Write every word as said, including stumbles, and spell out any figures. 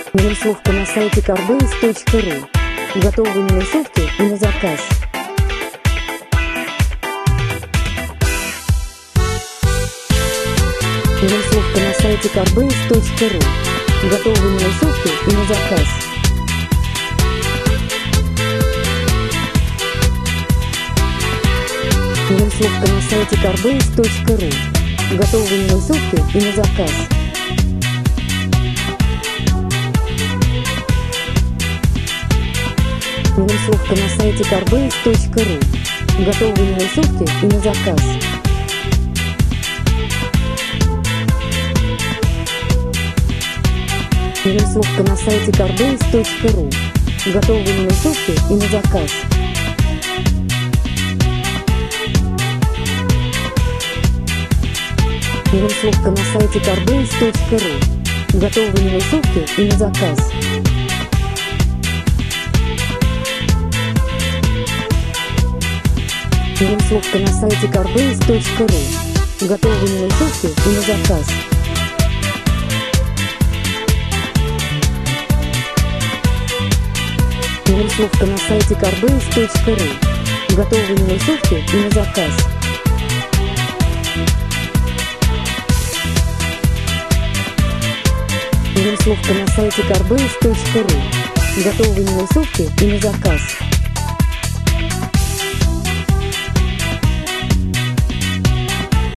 Минусовка на сайте карбейс точка ру. Готовые минусовки и на заказ. Минусовка на сайте карбейс точка ру. Готовые минусовки и на заказ. Минусовка на сайте карбейс точка ру. Готовые минусовки и на заказ. Минусовка на сайте карбейс точка ру. Готовые минусовки и на заказ. Минусовка на сайте карбейс точка ру. Готовые минусовки и на заказ. Минусовка на сайте карбейс точка ру. Готовые минусовки и на заказ. Минусовка на сайте карбейс точка ру. Готовые минусовки и на заказ. Минусовка на сайте карбейс точка ру. Готовые минусовки и на заказ. Минусовка на сайте карбейс точка ру. Готовые минусовки и на заказ.